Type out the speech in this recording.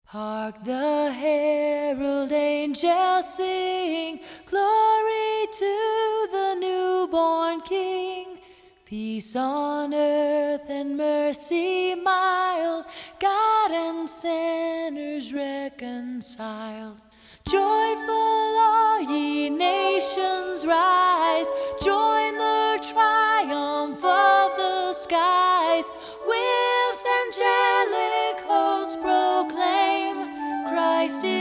Hark the herald angels sing, glory to the newborn King. Peace on earth and mercy mild, God and sinners reconciled. Joyful all ye nations rise, join the triumph of the skies. With angelic hosts proclaim, Christ is